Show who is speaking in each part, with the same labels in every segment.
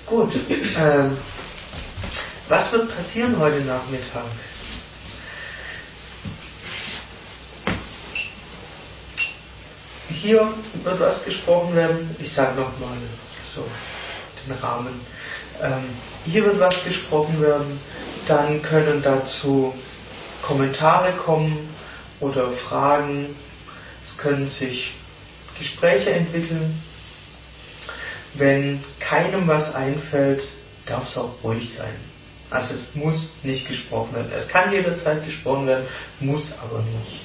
Speaker 1: Gut. Was wird passieren heute Nachmittag? Hier wird was gesprochen werden. Ich sage nochmal so den Rahmen. Hier wird was gesprochen werden. Dann können dazu Kommentare kommen oder Fragen. Es können sich Gespräche entwickeln. Wenn keinem was einfällt, darf es auch ruhig sein. Also es muss nicht gesprochen werden. Es kann jederzeit gesprochen werden, muss aber nicht.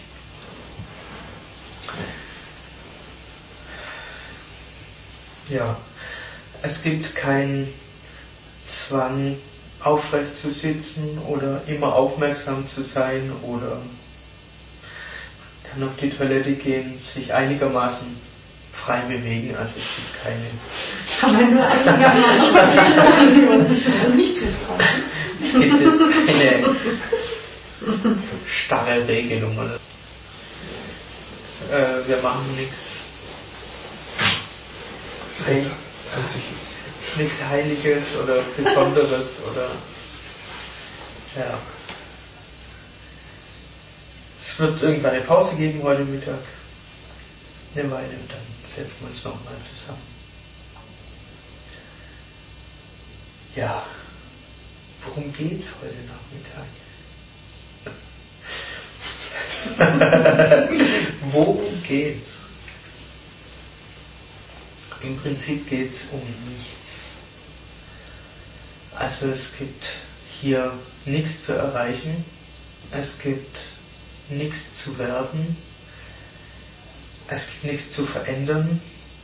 Speaker 1: Ja, es gibt keinen Zwang, aufrecht zu sitzen oder immer aufmerksam zu sein oder kann auf die Toilette gehen, sich einigermaßen frei bewegen, also es gibt keine.
Speaker 2: Kann man nur einigermaßen nicht zu frei.
Speaker 1: Es gibt jetzt keine starre Regelung. Oder? Wir machen nichts Heiliges oder Besonderes oder ja. Es wird irgendwann eine Pause geben heute Mittag. Eine Weile und dann setzen wir uns nochmal zusammen. Ja, worum geht's heute Nachmittag? Worum geht's? Im Prinzip geht's um nichts. Also es gibt hier nichts zu erreichen, es gibt nichts zu werden, es gibt nichts zu verändern.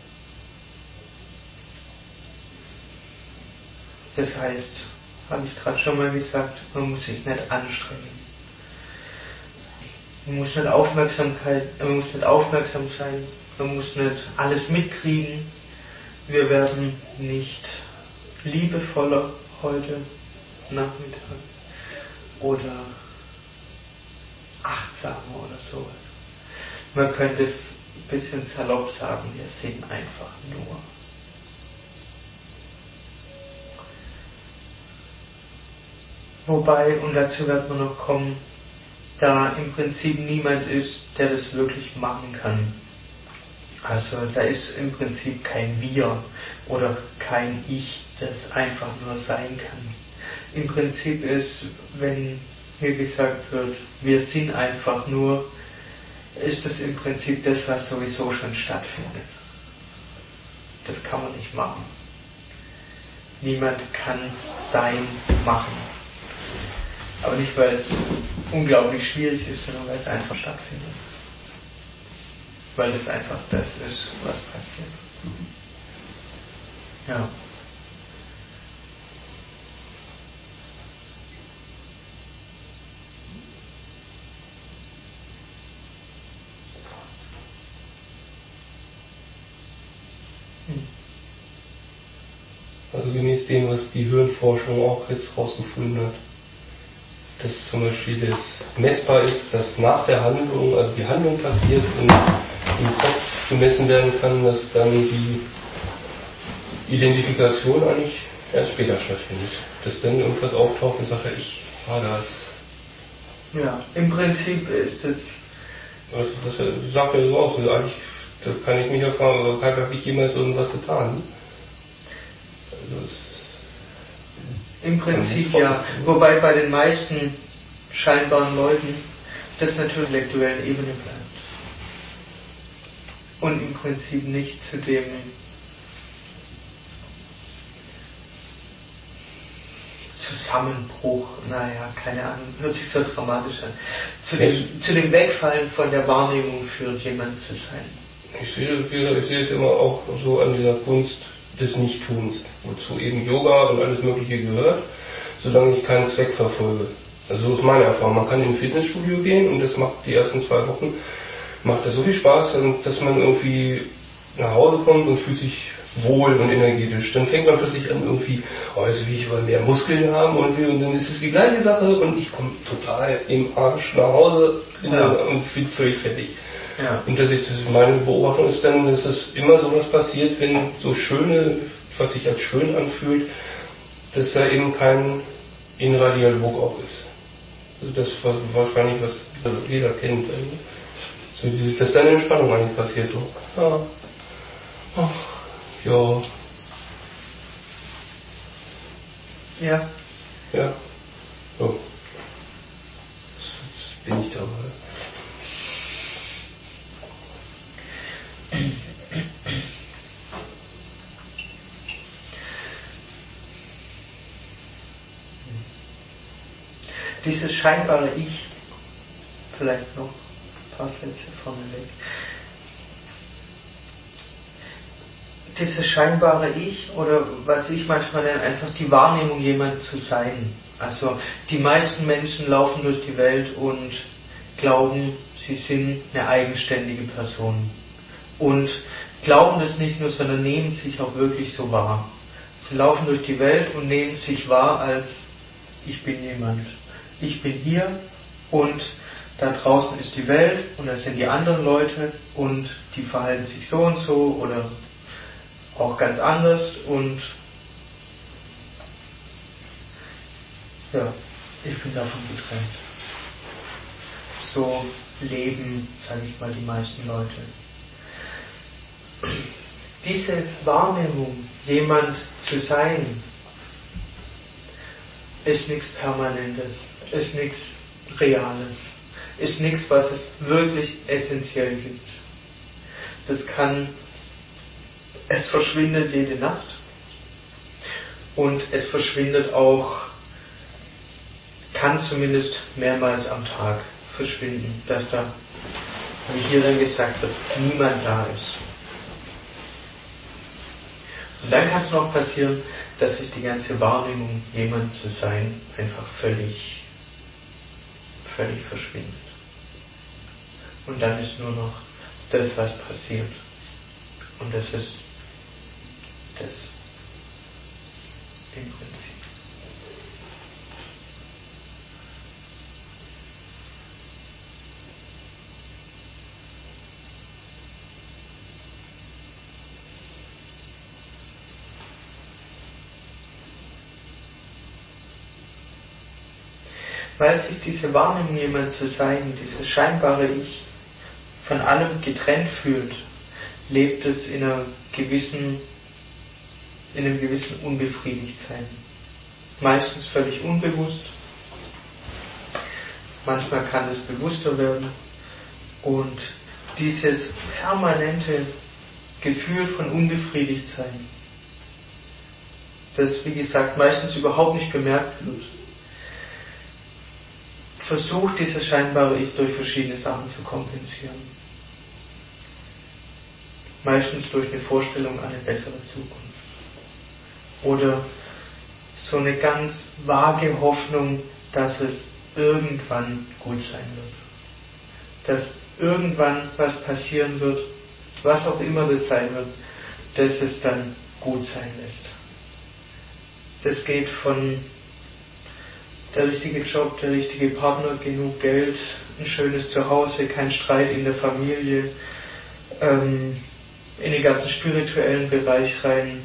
Speaker 1: Das heißt, habe ich gerade schon mal gesagt, man muss sich nicht anstrengen. Man muss nicht aufmerksam sein, man muss nicht alles mitkriegen. Wir werden nicht liebevoller heute Nachmittag oder achtsamer oder sowas. Man könnte ein bisschen salopp sagen, wir sind einfach nur. Wobei, und dazu wird man noch kommen, da im Prinzip niemand ist, der das wirklich machen kann. Also da ist im Prinzip kein Wir oder kein Ich, das einfach nur sein kann. Im Prinzip ist, wenn hier gesagt wird, wir sind einfach nur, ist das im Prinzip das, was sowieso schon stattfindet. Das kann man nicht machen. Niemand kann sein machen. Aber nicht, weil es unglaublich schwierig ist, sondern weil es einfach stattfindet. Weil es einfach das ist, was passiert. Ja.
Speaker 3: Also gemäß dem, was die Hirnforschung auch jetzt rausgefunden hat, dass zum Beispiel das messbar ist, dass nach der Handlung, also die Handlung passiert und im Kopf gemessen werden kann, dass dann die Identifikation eigentlich erst später stattfindet. Dass dann irgendwas auftaucht und sagt, ja, ich war das.
Speaker 1: Ja, im Prinzip ist es.
Speaker 3: Also das sagt ja so aus, also eigentlich, da kann ich mich ja fragen, also habe ich jemals irgendwas getan? Also
Speaker 1: im Prinzip ja, wobei bei den meisten scheinbaren Leuten das natürlich intellektuellen Ebene bleibt. Und im Prinzip nicht zu dem Zusammenbruch, naja, keine Ahnung, hört sich so dramatisch an, zu dem Wegfallen von der Wahrnehmung führt, jemand zu sein.
Speaker 3: Ich sehe es immer auch so an dieser Kunst des Nichttuns, wozu eben Yoga und alles Mögliche gehört, solange ich keinen Zweck verfolge. Also so ist meine Erfahrung. Man kann in ein Fitnessstudio gehen und das macht die ersten 2 Wochen, macht das so viel Spaß, dass man irgendwie nach Hause kommt und fühlt sich wohl und energetisch. Dann fängt man plötzlich an irgendwie, also wie ich will mehr Muskeln haben und dann ist es die gleiche Sache und ich komme total im Arsch nach Hause und bin völlig fertig.
Speaker 1: Ja.
Speaker 3: Und meine Beobachtung ist dann, dass es immer so was passiert, wenn so schöne was sich als schön anfühlt, dass da eben kein innerer Dialog auch ist. Also das was wahrscheinlich, was also jeder kennt. So dieses, dass da eine Entspannung eigentlich passiert. So, ja, ach, ja.
Speaker 1: Ja.
Speaker 3: Ja. So. Jetzt bin ich dabei.
Speaker 1: Dieses scheinbare Ich, vielleicht noch ein paar Sätze vorneweg. Dieses scheinbare Ich, oder was ich manchmal nenne, einfach die Wahrnehmung, jemand zu sein. Also die meisten Menschen laufen durch die Welt und glauben, sie sind eine eigenständige Person. Und glauben das nicht nur, sondern nehmen sich auch wirklich so wahr. Sie laufen durch die Welt und nehmen sich wahr als ich bin jemand. Ich bin hier und da draußen ist die Welt und da sind die anderen Leute und die verhalten sich so und so oder auch ganz anders und ja, ich bin davon getrennt. So leben, sage ich mal, die meisten Leute. Diese Wahrnehmung, jemand zu sein, ist nichts Permanentes, ist nichts Reales, ist nichts, was es wirklich essentiell gibt. Es verschwindet jede Nacht und es verschwindet auch, kann zumindest mehrmals am Tag verschwinden, dass da, wie hier dann gesagt wird, niemand da ist. Und dann kann es noch passieren, dass sich die ganze Wahrnehmung, jemand zu sein, einfach völlig verschwindet. Und dann ist nur noch das, was passiert. Und das ist das im Prinzip. Weil sich diese Wahrnehmung, jemand zu sein, dieses scheinbare Ich, von allem getrennt fühlt, lebt es in einem gewissen Unbefriedigtsein. Meistens völlig unbewusst. Manchmal kann es bewusster werden. Und dieses permanente Gefühl von Unbefriedigtsein, das, wie gesagt, meistens überhaupt nicht bemerkt wird, versucht dieses scheinbare Ich durch verschiedene Sachen zu kompensieren. Meistens durch eine Vorstellung an eine bessere Zukunft. Oder so eine ganz vage Hoffnung, dass es irgendwann gut sein wird. Dass irgendwann was passieren wird, was auch immer das sein wird, dass es dann gut sein lässt. Das geht von der richtige Job, der richtige Partner, genug Geld, ein schönes Zuhause, kein Streit in der Familie, in den ganzen spirituellen Bereich rein,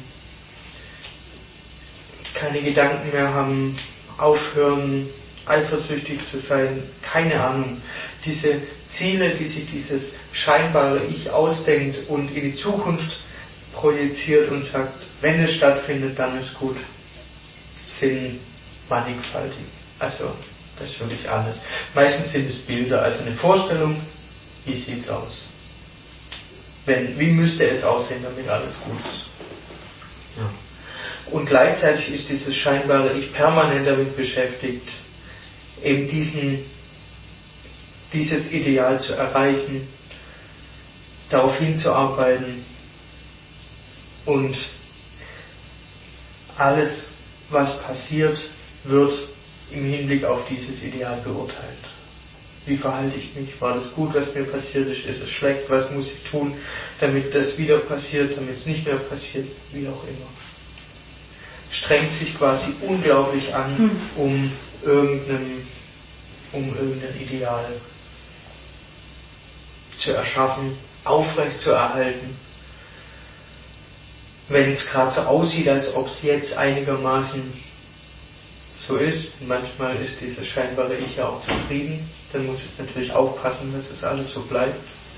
Speaker 1: keine Gedanken mehr haben, aufhören, eifersüchtig zu sein, keine Ahnung. Diese Ziele, die sich dieses scheinbare Ich ausdenkt und in die Zukunft projiziert und sagt, wenn es stattfindet, dann ist gut, sind mannigfaltig. Also, das ist wirklich alles. Meistens sind es Bilder, also eine Vorstellung, wie sieht es aus? Wie müsste es aussehen, damit alles gut ist? Ja. Und gleichzeitig ist dieses scheinbare Ich permanent damit beschäftigt, eben dieses Ideal zu erreichen, darauf hinzuarbeiten und alles, was passiert, wird im Hinblick auf dieses Ideal beurteilt. Wie verhalte ich mich? War das gut, was mir passiert ist? Ist es schlecht? Was muss ich tun, damit das wieder passiert, damit es nicht mehr passiert? Wie auch immer. Strengt sich quasi unglaublich an, um irgendein Ideal zu erschaffen, aufrecht zu erhalten. wenn es gerade so aussieht, als ob es jetzt einigermaßen so ist, manchmal ist dieses scheinbare Ich ja auch zufrieden, dann muss es natürlich aufpassen, dass es alles so bleibt.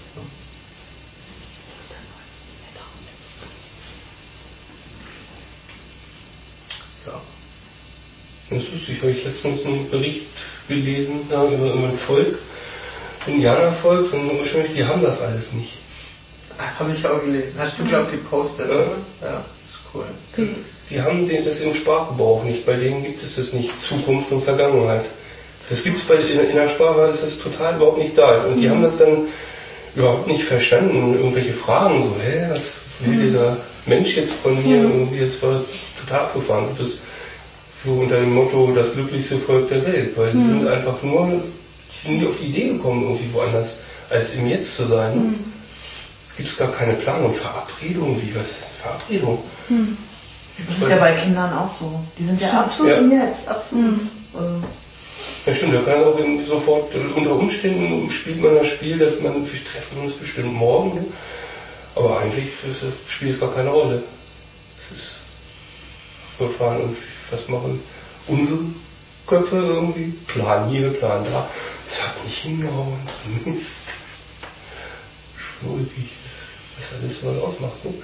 Speaker 1: Ja.
Speaker 3: Das ist lustig, habe ich letztens einen Bericht gelesen über ein Volk, ein Indianervolk, von ursprünglich, die haben das alles nicht.
Speaker 1: Habe ich auch gelesen. Hast du, glaube ich, gepostet, oder? Ja, ist cool.
Speaker 3: Die haben das im Sprachgebrauch nicht, bei denen gibt es das nicht, Zukunft und Vergangenheit. Das gibt es in der Sprache, ist das total überhaupt nicht da. Und die haben das dann überhaupt nicht verstanden. Irgendwelche Fragen, so, was will dieser Mensch jetzt von mir? Irgendwie, das war total abgefahren. Das so unter dem Motto, das glücklichste Volk der Welt. Weil die sind einfach nur, die sind nie auf die Idee gekommen, irgendwie woanders, als im Jetzt zu sein. Gibt es gar keine Planung, Verabredung, wie was? Verabredung.
Speaker 2: Das ist ja bei Kindern auch so. Die sind ja absolut im Jetzt, absolut.
Speaker 3: Ja stimmt, da kann auch sofort, unter Umständen spielt man das Spiel, dass wir treffen uns bestimmt morgen, aber eigentlich spielt es gar keine Rolle. Es ist verfahren und was machen unsere Köpfe irgendwie? Plan hier, Plan da. Das hat nicht hingehauen. Mist. Schwierig, was alles mal ausmacht. Ne?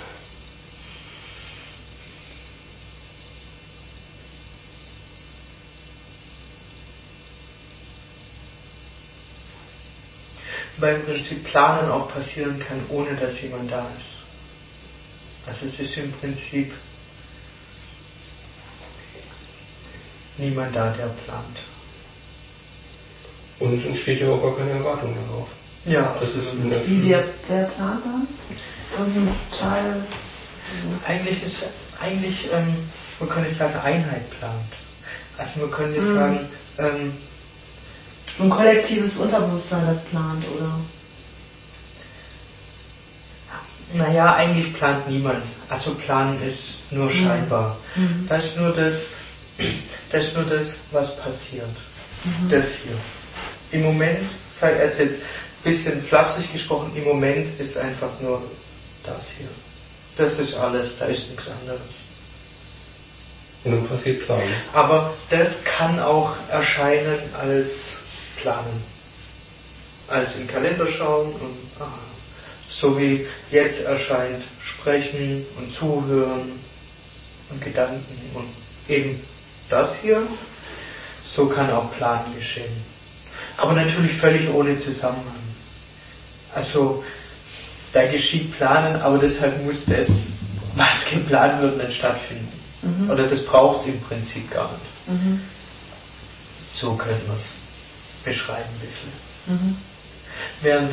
Speaker 1: Weil im Prinzip Planen auch passieren kann, ohne dass jemand da ist. Also es ist im Prinzip niemand da, der plant.
Speaker 3: Und es entsteht ja auch gar keine Erwartung darauf.
Speaker 1: Ja,
Speaker 3: das ist
Speaker 2: wie wer plant dann? Irgendein Teil?
Speaker 1: Eigentlich, man könnte sagen, Einheit plant. Also man könnte sagen,
Speaker 2: so ein kollektives Unterbewusstsein, das plant, oder?
Speaker 1: Naja, eigentlich plant niemand. Also planen ist nur scheinbar. Das ist nur das, was passiert. Das hier. Im Moment, also jetzt ein bisschen flapsig gesprochen, im Moment ist einfach nur das hier. Das ist alles, da ist nichts anderes.
Speaker 3: Und dann passiert Planen.
Speaker 1: Aber das kann auch erscheinen als Planen. Als im Kalender schauen und so wie jetzt erscheint Sprechen und Zuhören und Gedanken und eben das hier, so kann auch Planen geschehen. Aber natürlich völlig ohne Zusammenhang. Also da geschieht Planen, aber deshalb muss das, was geplant wird, nicht stattfinden. Oder das braucht es im Prinzip gar nicht. So könnte man es beschreiben ein bisschen. Während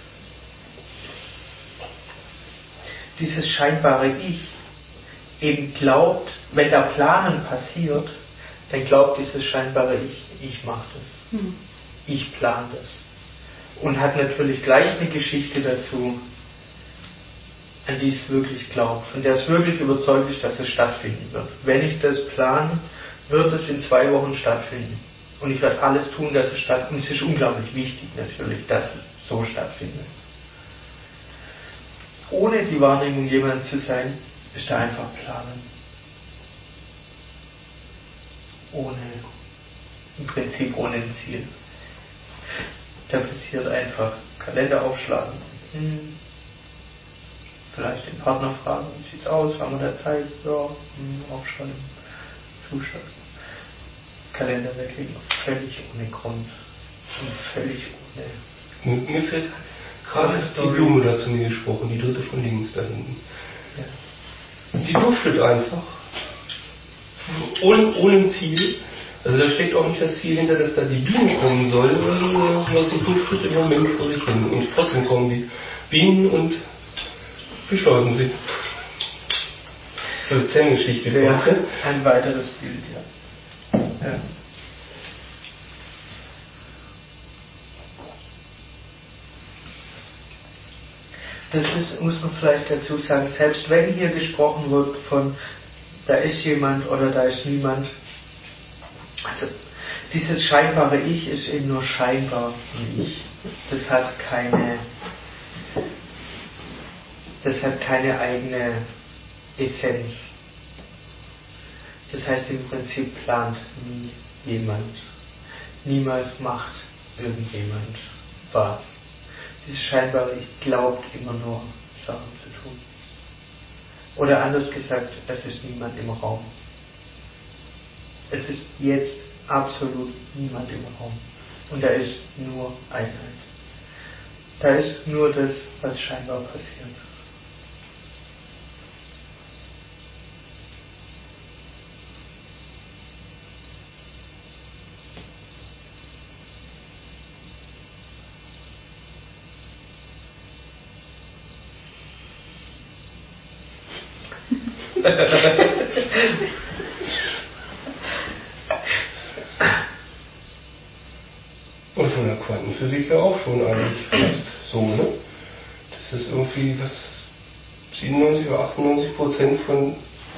Speaker 1: dieses scheinbare Ich eben glaubt, wenn da Planen passiert, dann glaubt dieses scheinbare Ich mache das. Ich plane das. Und hat natürlich gleich eine Geschichte dazu, an die es wirklich glaubt, von der es wirklich überzeugt ist, dass es stattfinden wird. Wenn ich das plane, wird es in 2 Wochen stattfinden. Und ich werde alles tun, dass es stattfindet. Und es ist unglaublich wichtig natürlich, dass es so stattfindet. Ohne die Wahrnehmung jemand zu sein, ist da einfach planen. Im Prinzip ohne ein Ziel. Da passiert einfach Kalender aufschlagen. Vielleicht den Partner fragen, wie sieht's aus, haben wir da Zeit? Ja, aufschreiben, zuschreiben. Kalender weglegen, völlig ohne Grund. Und völlig ohne...
Speaker 3: Mir fällt gerade die Blume da zu mir gesprochen, die dritte von links da hinten. Ja. Die duftet einfach. Ohne ein Ziel. Also da steckt auch nicht das Ziel hinter, dass da die Bienen kommen sollen, sondern sie duftet im Moment vor sich hin. Und trotzdem kommen die Bienen und bestäuben sie. So eine Zen-Geschichte.
Speaker 1: Ja, ein weiteres Bild, ja. Das ist, muss man vielleicht dazu sagen, selbst wenn hier gesprochen wird von da ist jemand oder da ist niemand, also dieses scheinbare Ich ist eben nur scheinbar ein Ich. Das hat keine eigene Essenz. Das heißt, im Prinzip plant nie jemand. Niemals macht irgendjemand was. Dieses scheinbare Ich glaubt immer nur, Sachen zu tun. Oder anders gesagt, es ist niemand im Raum. Es ist jetzt absolut niemand im Raum. Und da ist nur Einheit. Da ist nur das, was scheinbar passiert.
Speaker 3: Und von der Quantenphysik ja auch schon eigentlich fast so, ne? Das ist irgendwie was 97 oder 98% von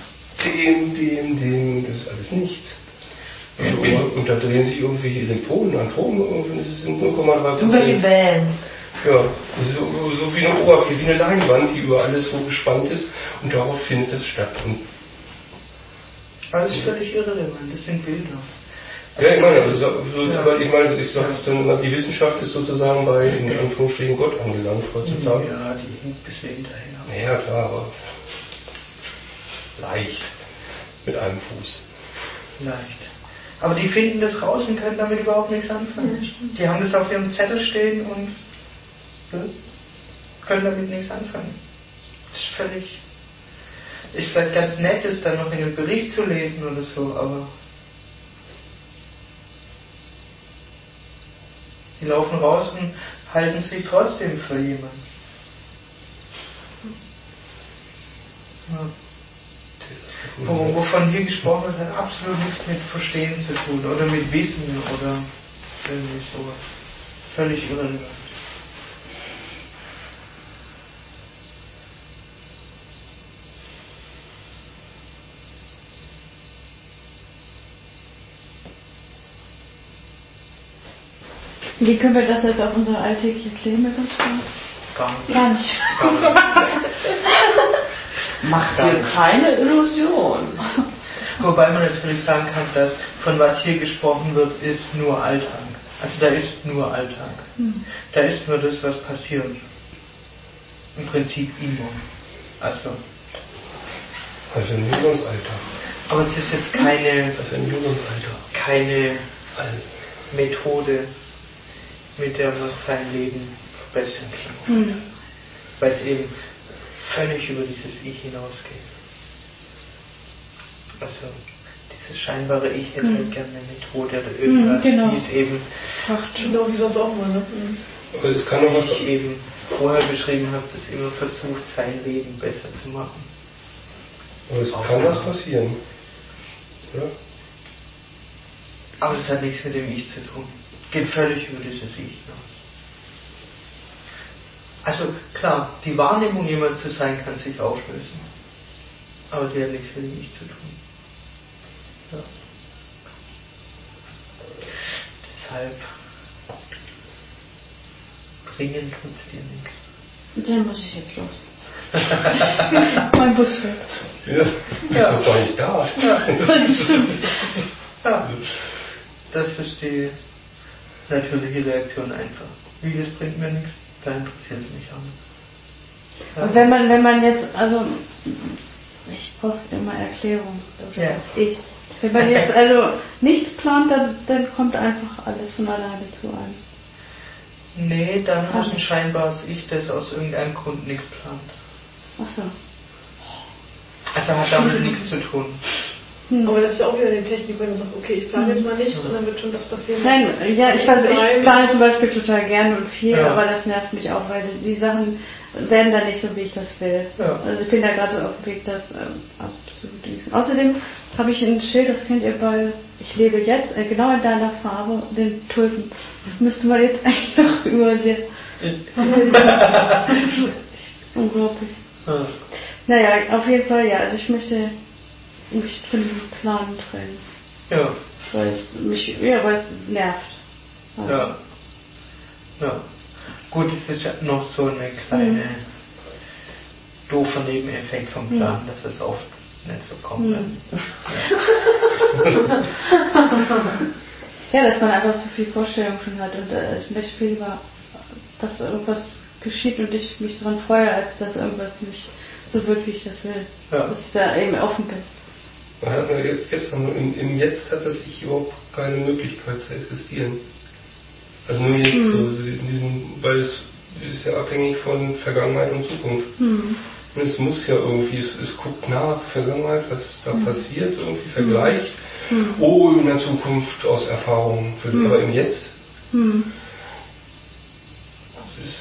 Speaker 3: dem, das ist alles nichts. Und da drehen sich irgendwelche Elektronen, Atome, und das ist in 0,3%.
Speaker 2: Irgendwelche Wellen.
Speaker 3: Ja, das ist so wie eine Oberfläche, wie eine Leinwand, die über alles so gespannt ist, und darauf findet das statt. Und
Speaker 1: aber das ist völlig irrelevant, das sind Bilder.
Speaker 3: ja, ich meine, aber ich sage dann, die Wissenschaft ist sozusagen bei, in Anführungsstrichen, Gott angelangt heutzutage.
Speaker 1: Ja, die hinkt ein bisschen hinterher.
Speaker 3: Ja, klar, aber leicht. Mit einem Fuß.
Speaker 1: Leicht. Aber die finden das raus und können damit überhaupt nichts anfangen. Die haben das auf ihrem Zettel stehen und können damit nichts anfangen. Das ist völlig... Ist vielleicht ganz nett, es dann noch in einem Bericht zu lesen oder so, aber... Die laufen raus und halten sich trotzdem für jemanden. Ja. Wovon hier gesprochen wird, hat absolut nichts mit Verstehen zu tun oder mit Wissen oder irgendwie sowas. Völlig irrelevant.
Speaker 2: Wie können wir das jetzt auf unser alltägliches Leben übertragen?
Speaker 1: Gar nicht.
Speaker 2: Macht dir keine Illusion.
Speaker 1: Wobei man natürlich sagen kann, dass von was hier gesprochen wird, ist nur Alltag. Also da ist nur Alltag. Da ist nur das, was passiert. Im Prinzip immer. Also
Speaker 3: nicht uns Alltag.
Speaker 1: Aber es ist jetzt keine Methode, mit der man sein Leben verbessern kann. Weil es eben völlig über dieses Ich hinausgeht. Also dieses scheinbare Ich hätte halt gerne eine Methode oder irgendwas, wie es eben
Speaker 2: Genau, wie sonst auch mal, ne?
Speaker 3: Aber es kann doch was
Speaker 1: ich eben vorher beschrieben habe, das immer versucht, sein Leben besser zu machen.
Speaker 3: Aber es kann was passieren. Ja?
Speaker 1: Aber das hat nichts mit dem Ich zu tun. Geht völlig über dieses Ich hinaus. Also klar, die Wahrnehmung, jemand zu sein, kann sich auflösen. Aber die hat nichts mit dem Ich zu tun. Ja. Deshalb bringen tut's dir nichts.
Speaker 2: Dann muss ich jetzt los. Mein Bus fährt.
Speaker 3: Ja, ist doch gar nicht da.
Speaker 1: Ja.
Speaker 2: Das stimmt.
Speaker 1: Ja. Das ist die natürliche Reaktion einfach. Wie, das bringt mir nichts, da interessiert es mich auch nicht. Ja.
Speaker 2: Und wenn man jetzt, also ich brauche immer Erklärung.
Speaker 1: Ja.
Speaker 2: Wenn man jetzt also nichts plant, dann kommt einfach alles von alleine zu einem.
Speaker 1: Nee, dann hast du ein scheinbares Ich, das aus irgendeinem Grund nichts plant.
Speaker 2: Ach so.
Speaker 1: Also hat damit nichts zu tun.
Speaker 4: Aber das ist ja auch wieder eine Technik, wenn du sagst, okay, ich plane jetzt mal nicht und dann wird schon das passieren.
Speaker 2: Nein, ja, ich plane zum Beispiel total gerne und viel,
Speaker 1: Ja.
Speaker 2: aber das nervt mich auch, weil die Sachen werden dann nicht so, wie ich das will.
Speaker 1: Ja.
Speaker 2: Also ich bin da gerade so auf dem Weg, das absolut nichts. Außerdem habe ich ein Schild, das kennt ihr bei Ich lebe jetzt, genau in deiner Farbe, den Tulpen. Das müsste man jetzt eigentlich noch übersehen. Unglaublich.
Speaker 1: Ja.
Speaker 2: Naja, auf jeden Fall ja, also ich möchte mich von diesem Plan trennen.
Speaker 1: Ja.
Speaker 2: Weil es nervt. Also.
Speaker 1: Ja. Ja. Gut, es ist ja noch so eine kleine doofer Nebeneffekt vom Plan, dass es oft nicht so kommt.
Speaker 2: Ja, dass man einfach so viel Vorstellung schon hat und es mir viel war, dass irgendwas geschieht und ich mich daran freue, als dass irgendwas nicht so wirklich das will.
Speaker 1: Ja.
Speaker 2: Dass ich da eben offen bin.
Speaker 3: Im Jetzt hat das Ich überhaupt keine Möglichkeit zu existieren. Also nur jetzt, also weil es ist ja abhängig von Vergangenheit und Zukunft. Und es muss ja irgendwie, es guckt nach Vergangenheit, was da passiert, irgendwie vergleicht. Oh, in der Zukunft aus Erfahrung. Aber im Jetzt, das ist...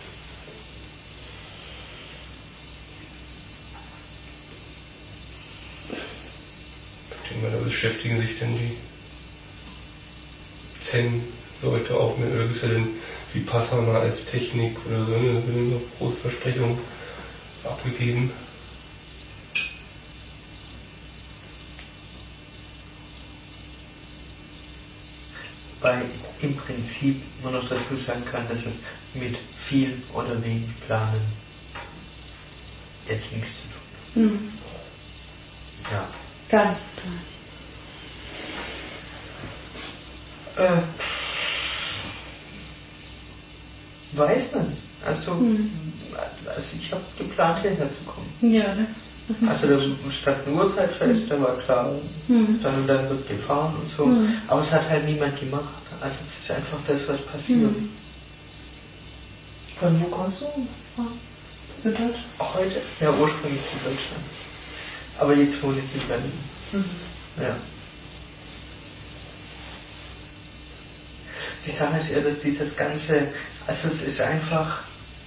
Speaker 3: Da beschäftigen sich dann die Zen-Leute auch mit, oder gibt es ja den Vipassana als Technik oder so, da werden so große Versprechungen abgegeben.
Speaker 1: Weil im Prinzip man noch dazu sagen kann, dass es mit viel oder wenig Planen jetzt nichts zu tun hat. Ja.
Speaker 2: Ganz klar.
Speaker 1: Weiß man. Also ich habe geplant, hierher zu kommen.
Speaker 2: Ja, ne?
Speaker 1: Also da stand eine Uhrzeit fest, da war klar, dann und dann wird gefahren und so. Aber es hat halt niemand gemacht. Also es ist einfach das, was passiert.
Speaker 4: Von wo kommst du? Süddeutschland?
Speaker 1: Heute? Ja, ursprünglich Süddeutschland. Aber jetzt wohne ich in Berlin. Ja. Die Sache ist eher, dass dieses Ganze, also es ist einfach,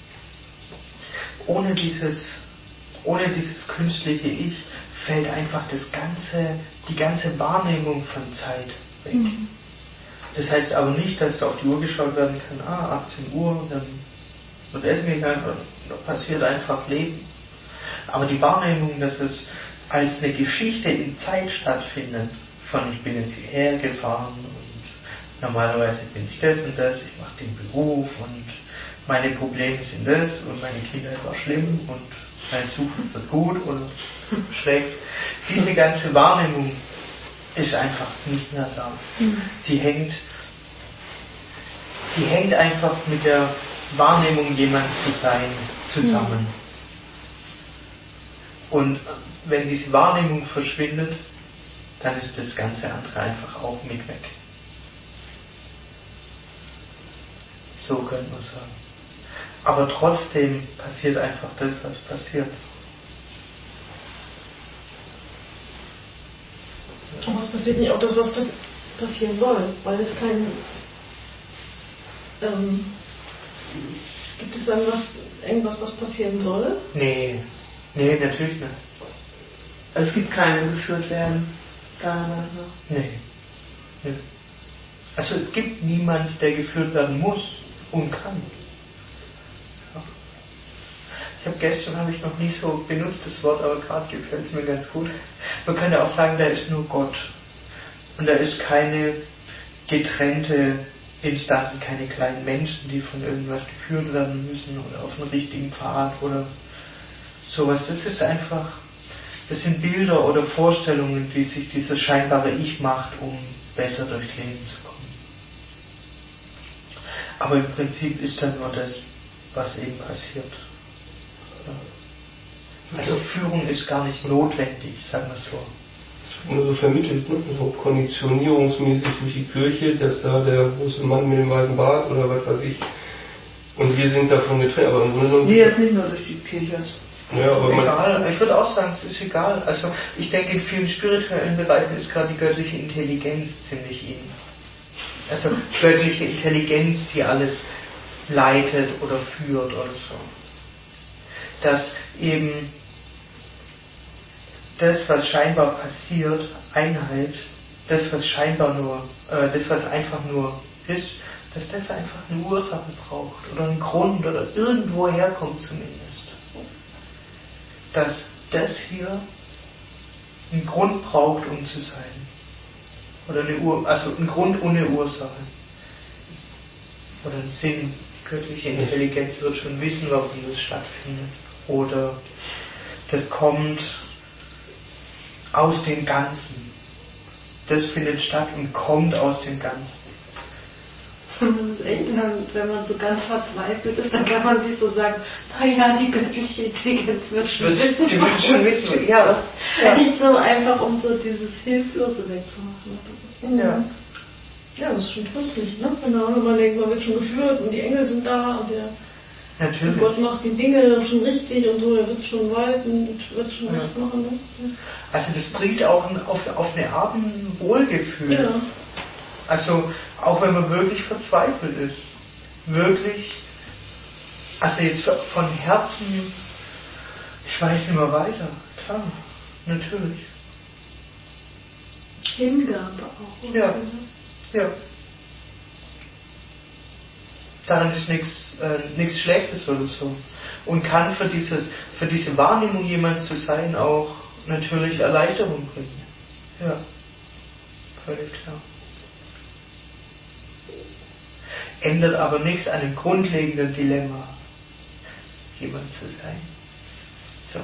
Speaker 1: ohne dieses künstliche Ich fällt einfach die ganze Wahrnehmung von Zeit weg. Das heißt aber nicht, dass auf die Uhr geschaut werden kann, 18 Uhr, dann wird Essen gegangen und da passiert einfach Leben. Aber die Wahrnehmung, dass es als eine Geschichte in Zeit stattfindet, von ich bin jetzt hierher gefahren und normalerweise bin ich das und das, ich mache den Beruf und meine Probleme sind das und meine Kindheit war schlimm und meine Zukunft wird gut oder schlecht. Diese ganze Wahrnehmung ist einfach nicht mehr da. Die hängt einfach mit der Wahrnehmung, jemand zu sein, zusammen. Und wenn diese Wahrnehmung verschwindet, dann ist das ganze andere einfach auch mit weg. So könnte man sagen. Aber trotzdem passiert einfach das, was passiert.
Speaker 4: Aber es passiert nicht auch das, was passieren soll, weil es kein... gibt es dann irgendwas, was passieren soll?
Speaker 1: Nee, natürlich nicht.
Speaker 5: Also es gibt keine geführt werden.
Speaker 1: Nee. Also es gibt niemand, der geführt werden muss und kann. Gestern habe ich noch nie so benutzt das Wort, aber gerade gefällt es mir ganz gut. Man könnte auch sagen, da ist nur Gott. Und da ist keine getrennte Instanz, keine kleinen Menschen, die von irgendwas geführt werden müssen oder auf den richtigen Pfad oder sowas. Das ist einfach, das sind Bilder oder Vorstellungen, die sich dieses scheinbare Ich macht, um besser durchs Leben zu kommen. Aber im Prinzip ist dann nur das, was eben passiert. Also Führung ist gar nicht notwendig, sagen wir es so.
Speaker 3: Es wird nur so vermittelt, ne? So konditionierungsmäßig durch die Kirche, dass da der große Mann mit dem weißen Bart oder was weiß ich. Und wir sind davon getrennt. Aber im Grunde genommen.
Speaker 5: Nee, das ist nicht nur durch die Kirche.
Speaker 3: Ja, aber
Speaker 1: egal, ich würde auch sagen, es ist egal. Also ich denke, in vielen spirituellen Bereichen ist gerade die göttliche Intelligenz ziemlich in. Also göttliche Intelligenz, die alles leitet oder führt oder so. Dass eben das, was scheinbar passiert, Einheit, das, was scheinbar nur, das, was einfach nur ist, dass das einfach eine Ursache braucht oder einen Grund oder irgendwo herkommt zumindest. Dass das hier einen Grund braucht, um zu sein. Oder also einen Grund und eine Ursache. Oder einen Sinn. Göttliche Intelligenz wird schon wissen, warum das stattfindet. oder das kommt aus dem Ganzen. Das findet statt und kommt aus dem Ganzen.
Speaker 4: Das ist echt, wenn man so ganz verzweifelt ist, dann kann man sich so sagen, naja, die göttliche Intelligenz wird schon wissen.
Speaker 1: Die wird schon wissen, ja.
Speaker 4: Nicht so einfach, um so dieses Hilflose wegzumachen.
Speaker 1: Ja.
Speaker 4: Ja, das ist schon tröstlich, ne? Wenn man denkt, man wird schon geführt und die Engel sind da und
Speaker 1: Natürlich.
Speaker 4: Gott macht die Dinge schon richtig und so, er wird schon walten und wird schon recht machen. Ne?
Speaker 1: Also das bringt auch auf eine Art ein Wohlgefühl.
Speaker 4: Ja.
Speaker 1: Also auch wenn man wirklich verzweifelt ist. Wirklich, also jetzt von Herzen, ich weiß nicht mehr weiter. Klar, natürlich.
Speaker 4: Hingabe auch.
Speaker 1: Ja. Ja. Daran ist nichts Schlechtes oder so. Und kann für diese Wahrnehmung jemand zu sein auch natürlich Erleichterung bringen. Ja. Völlig klar. Ändert aber nichts an dem grundlegenden Dilemma, jemand zu sein. So.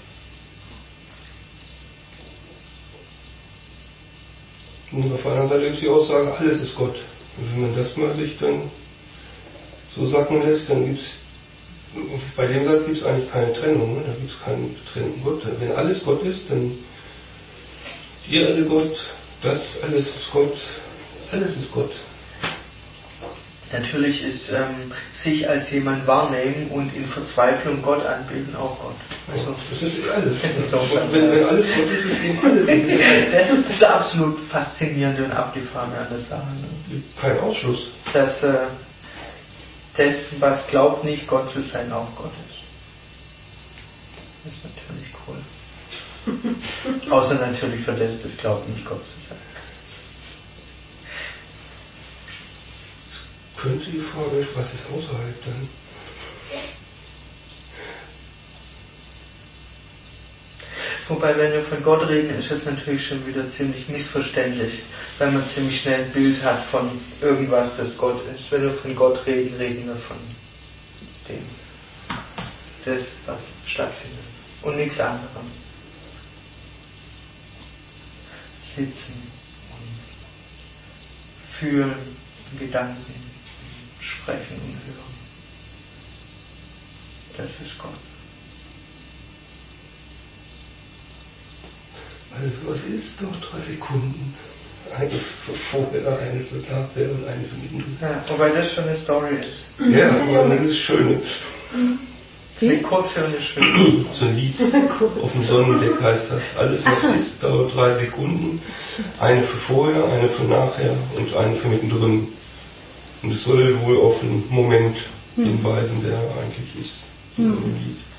Speaker 3: Und auf der anderen Seite ist die Aussage, alles ist Gott. Und wenn man das mal sich dann so sacken lässt, dann gibt es, bei dem Satz gibt es eigentlich keine Trennung, ne? Da gibt es keinen getrennten Gott. Wenn alles Gott ist, dann die Erde Gott, das alles ist Gott, alles ist Gott.
Speaker 1: Natürlich ist sich als jemand wahrnehmen und in Verzweiflung Gott anbeten auch Gott. Also,
Speaker 3: das ist alles.
Speaker 1: Insofern,
Speaker 3: wenn alles Gott ist, ist eben alles.
Speaker 1: Das ist das absolut Faszinierende und Abgefahrene an der Sache. Ne?
Speaker 3: Kein Ausschluss.
Speaker 1: Dass das, was glaubt nicht Gott zu sein, auch Gott ist. Das ist natürlich cool. Außer natürlich für das glaubt nicht Gott zu sein.
Speaker 3: Könnte die Frage, was ist außerhalb dann?
Speaker 1: Wobei, wenn wir von Gott reden, ist es natürlich schon wieder ziemlich missverständlich, weil man ziemlich schnell ein Bild hat von irgendwas, das Gott ist. Wenn wir von Gott reden, reden wir von dem, das, was stattfindet. Und nichts anderem. Sitzen und fühlen, Gedanken, sprechen und hören. Das ist Gott.
Speaker 3: Also was ist doch 3 Sekunden? Eine für vorher, eine für nachher und eine für mittendrin.
Speaker 1: Ja, wobei das schon eine Story ist.
Speaker 3: Ja, aber das ist schön.
Speaker 1: Eine kurze und eine schöne.
Speaker 3: So ein Lied auf dem Sonnendeck heißt das. Alles was ist, dauert 3 Sekunden. Eine für vorher, eine für nachher und eine für mittendrin. Und es soll wohl auf einen Moment hinweisen, der eigentlich ist. In dem Lied.